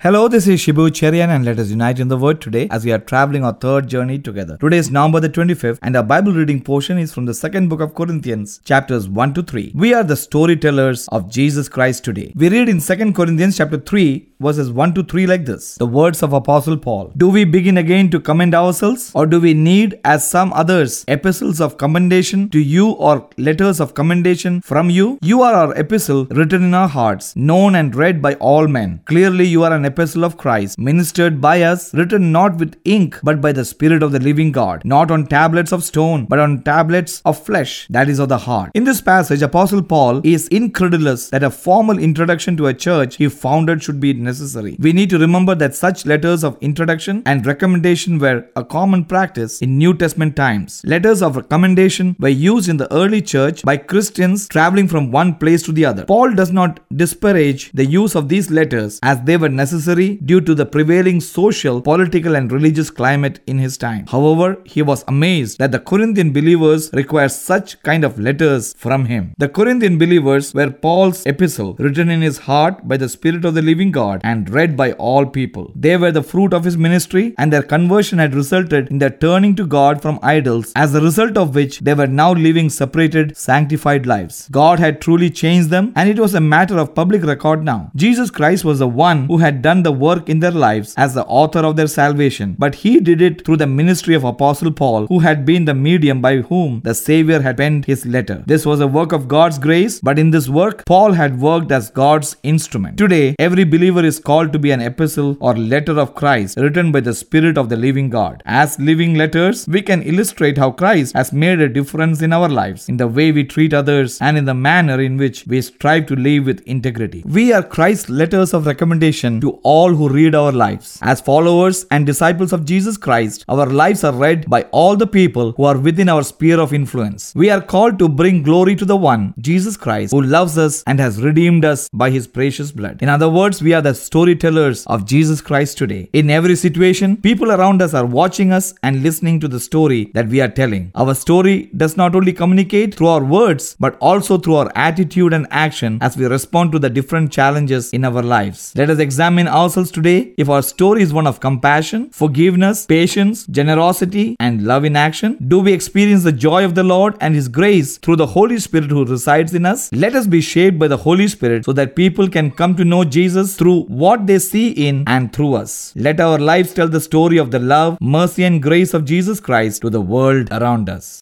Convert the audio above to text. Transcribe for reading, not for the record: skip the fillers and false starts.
Hello, this is Shibu Cherian and let us unite in the word today as we are traveling our third journey together. Today is November the 25th and our Bible reading portion is from the second book of Corinthians, chapters 1 to 3. We are the storytellers of Jesus Christ today. We read in 2 Corinthians chapter 3 verses 1 to 3 like this. The words of Apostle Paul. Do we begin again to commend ourselves, or do we need, as some others, epistles of commendation to you or letters of commendation from you? You are our epistle written in our hearts, known and read by all men. Clearly you are an epistle of Christ, ministered by us, written not with ink, but by the Spirit of the living God, not on tablets of stone, but on tablets of flesh, that is of the heart. In this passage, Apostle Paul is incredulous that a formal introduction to a church he founded should be necessary. We need to remember that such letters of introduction and recommendation were a common practice in New Testament times. Letters of recommendation were used in the early church by Christians traveling from one place to the other. Paul does not disparage the use of these letters as they were necessary due to the prevailing social, political and religious climate in his time. However, he was amazed that the Corinthian believers required such kind of letters from him. The Corinthian believers were Paul's epistle, written in his heart by the Spirit of the living God and read by all people. They were the fruit of his ministry, and their conversion had resulted in their turning to God from idols, as a result of which they were now living separated, sanctified lives. God had truly changed them, and it was a matter of public record now. Jesus Christ was the one who had done the work in their lives as the author of their salvation, but he did it through the ministry of Apostle Paul, who had been the medium by whom the Savior had penned his letter. This was a work of God's grace, but in this work, Paul had worked as God's instrument. Today, every believer is called to be an epistle or letter of Christ, written by the Spirit of the living God. As living letters, we can illustrate how Christ has made a difference in our lives, in the way we treat others, and in the manner in which we strive to live with integrity. We are Christ's letters of recommendation to all who read our lives. As followers and disciples of Jesus Christ, our lives are read by all the people who are within our sphere of influence. We are called to bring glory to the one, Jesus Christ, who loves us and has redeemed us by his precious blood. In other words, we are the storytellers of Jesus Christ today. In every situation, people around us are watching us and listening to the story that we are telling. Our story does not only communicate through our words, but also through our attitude and action as we respond to the different challenges in our lives. Let us examine ourselves today if our story is one of compassion, forgiveness, patience, generosity, and love in action. Do we experience the joy of the Lord and his grace through the Holy Spirit who resides in us? Let us be shaped by the Holy Spirit so that people can come to know Jesus through what they see in and through us. Let our lives tell the story of the love, mercy, and grace of Jesus Christ to the world around us.